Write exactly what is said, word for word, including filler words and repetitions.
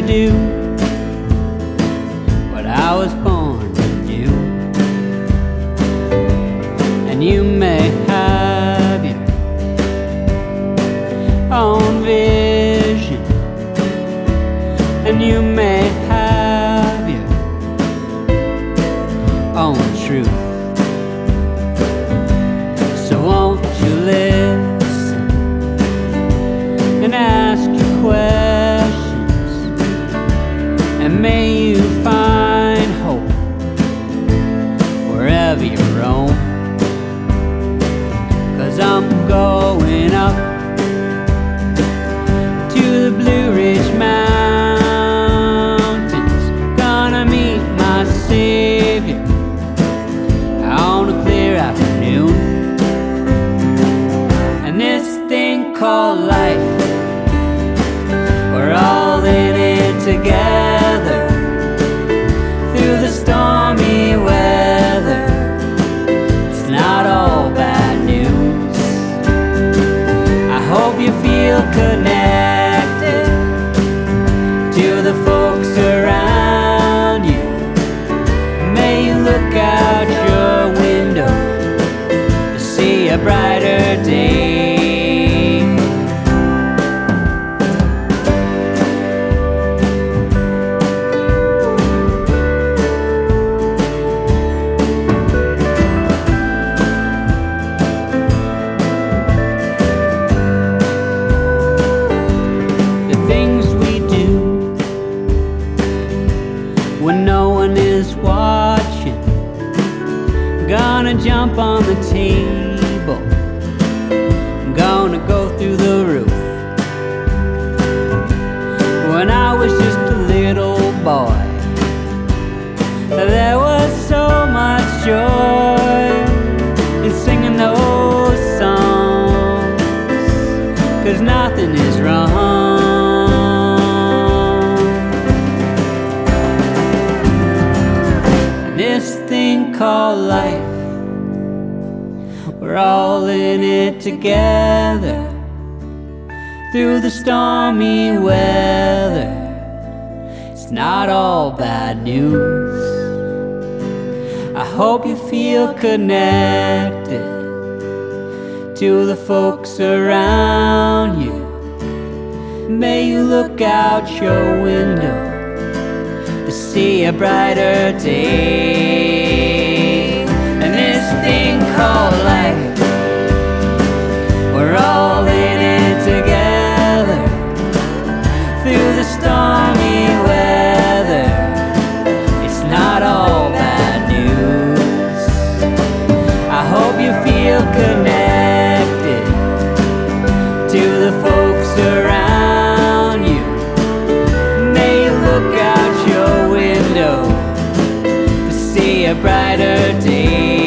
do what I was born to do. And you may have your own vision, and you may have your own truth. So won't you listen and ask your questions, and may you find hope wherever you roam. 'Cause I'm going up to the Blue Ridge Mountains, gonna meet my Savior on a clear afternoon. And this thing called life, we're all in it together through the stormy weather. It's not all bad news. I hope you feel connected to the folks around you. May you look out your window to see a brighter day. When no one is watching, gonna jump on the table, gonna go through the roof. When I was just a little boy, there was so much joy in singing those songs, 'cause nothing is wrong. This thing called life, we're all in it together through the stormy weather. It's not all bad news. I hope you feel connected to the folks around you. May you look out your window to see a brighter day. And this thing called life, we're all in it together through the stormy weather. It's not all bad news. I hope you feel connected to the folks around you. May you look out your window to see a brighter day.